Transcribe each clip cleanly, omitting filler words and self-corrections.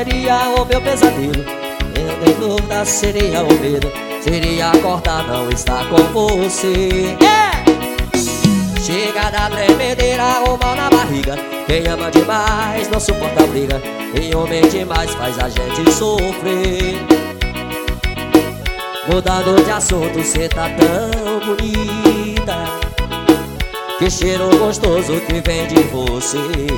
seria o meu pesadelo. Eu tenho dúvida, seria o medo. Seria acordar, não estar com você. Chega da tremedeira, o mal na barriga. Quem ama demais não suporta a briga. E homem demais faz a gente sofrer. Mudando de assunto, cê tá tão bonita. Que cheiro gostoso que vem de você.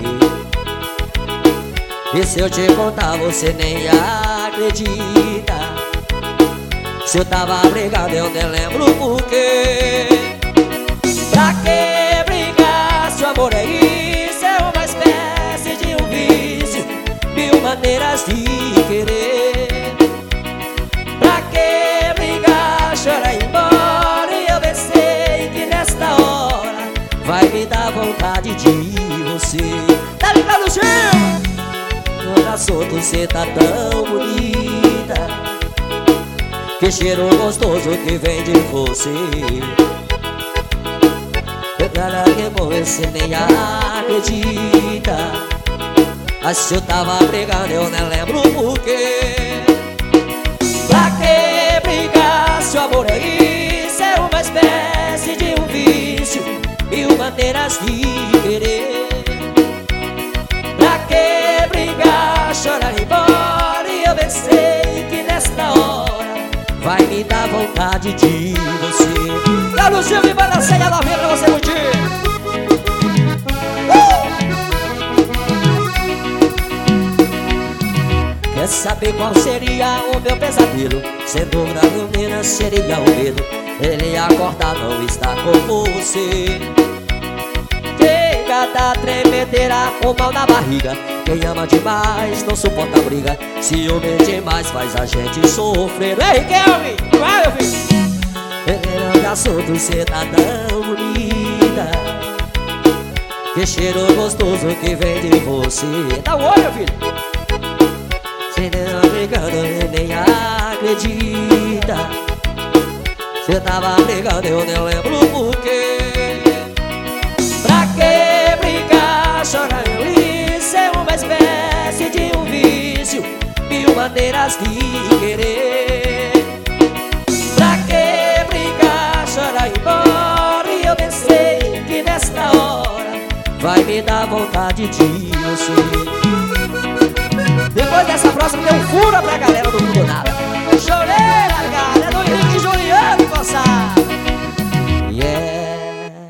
E se eu te contar, você nem acredita. Se eu tava brigado, eu nem lembro porquê. Pra que brigar se o amor é isso? É uma espécie de um vício, mil maneiras de querer. Pra que brigar, chorar e ir embora? E eu bem sei que nesta hora vai me dar vontade de você. Tá ligado, Gil? Toda solto, cê tá tão bonita. Que cheiro gostoso que vem de você. Cara, que bom, você nem acredita. Mas se eu tava brigando, eu nem lembro porquê. Pra que brigar se o amor é isso? É uma espécie de um vício, mil maneiras de querer. Pra que brigar, chorar e ir embora? E eu bem sei que nesta hora vai me dar vontade de você. Galo Gil e Banaceia novinha pra você curtir. Quer saber qual seria o meu pesadelo? Sem dúvida, menina, seria o medo. Ele acordar, não está com você. Chega da tremedeira, o mal na barriga. Quem ama demais não suporta a briga. Ciúme demais faz a gente sofrer. Ei, Kelvin, vai, meu filho. Ele assunto, cê tá tão bonita. Que cheiro gostoso que vem de você. Dá um olho, filho. Cê não brigando e nem acredita. Cê tava brigando, eu nem lembro porquê. Pra que brigar, chorar e rir? Isso é uma espécie de um vício, mil maneiras de querer. Pra que brigar, chorar e ir embora? E eu pensei que nesta hora vai me dar vontade de você. Depois dessa próxima tem um fura pra galera do Mundo Nada. Chorei!